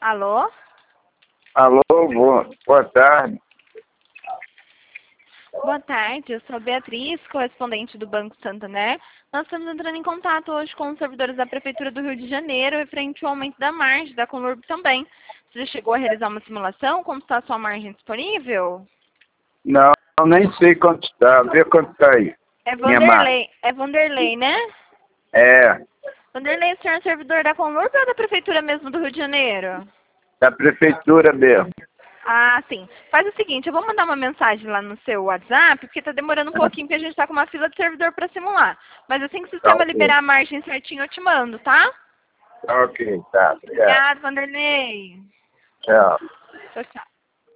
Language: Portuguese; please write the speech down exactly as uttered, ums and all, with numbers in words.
Alô? Alô, boa, boa tarde. Boa tarde, eu sou a Beatriz, correspondente do Banco Santander. Nós estamos entrando em contato hoje com os servidores da Prefeitura do Rio de Janeiro, referente ao aumento da margem da Conurb também. Você já chegou a realizar uma simulação? Como está a sua margem disponível? Não, nem sei quanto está, vê quanto está aí. É Minha marca. Vanderlei, é Vanderlei, né? É, Vanderlei, o senhor é um servidor da Conurb ou da Prefeitura mesmo do Rio de Janeiro? da prefeitura mesmo. Ah, sim. Faz o seguinte, eu vou mandar uma mensagem lá no seu WhatsApp, porque tá demorando um pouquinho, porque a gente tá com uma fila de servidor para simular. Mas assim que o Tá sistema ok, liberar a margem certinho, eu te mando, tá? tá ok, tá, obrigado. Obrigada, Vanderlei. Tchau. Tchau, tchau.